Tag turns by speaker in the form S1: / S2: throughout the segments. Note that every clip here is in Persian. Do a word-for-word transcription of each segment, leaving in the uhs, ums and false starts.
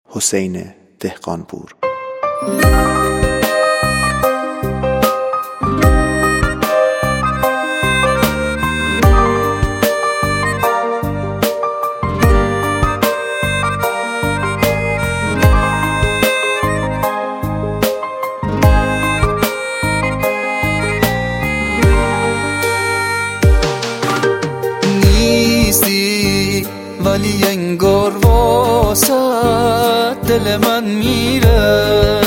S1: حسین دهقانپور.
S2: ولی انگار واسه دل من میره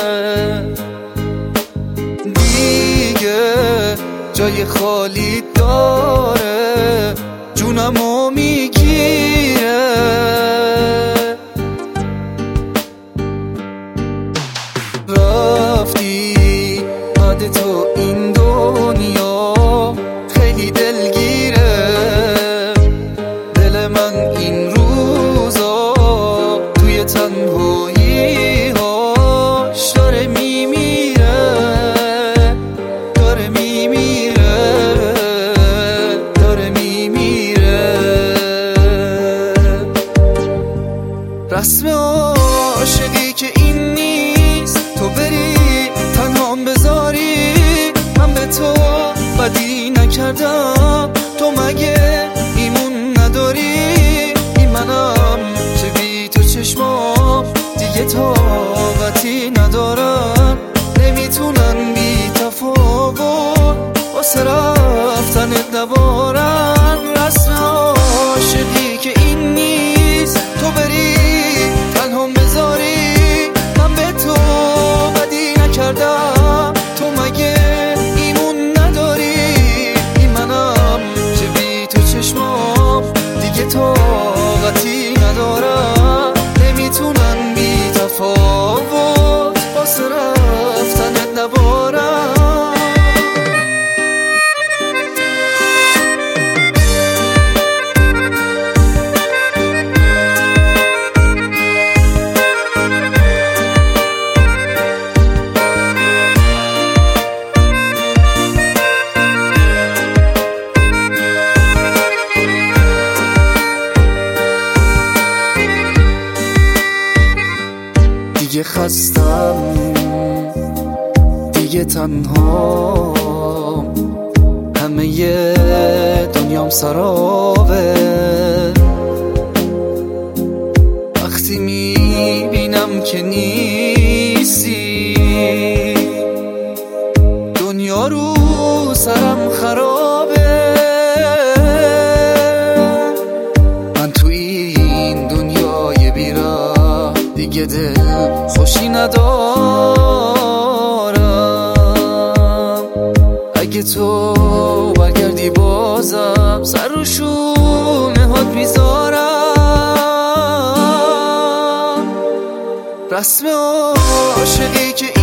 S2: دیگه، جای خالی داره جونمو میگیره. رفتی بعد تو این دنیا خیلی دلگیره، دل من این روزا توی تنهایی هاش داره میمیره، داره میمیره، داره میمیره. رسم عاشقی که این نیست، تو بری تنهام بذاری، من به تو بدی نکردم، تو مگه ایمون نداری؟ این منم چه بی تو چشمام دیگه طاقتی ندارن، نمیتونن بی تفاوت واسه رفتنت نبارن. رسم عاشقی که این نیست، تو بری تنهام بذاری، من به تو بدی نکردم، تو مگه ایمون نداری؟ این منم چه بی تو چشمام دیگه طاقتی ندارم، نمیتونن بی تفاوت واسه رفتنت نبارن. دیگه خستم، دیگه تنها، همه ی دنیام سرابه. وقتی میبینم که نیستی، دنیا رو سرم خرابه. من تو این دنیای بیراه دیگه دل خوشی ندارم، اگه تو برگردی بازم سر رو شونه هات میذارم. رسم عاشقی که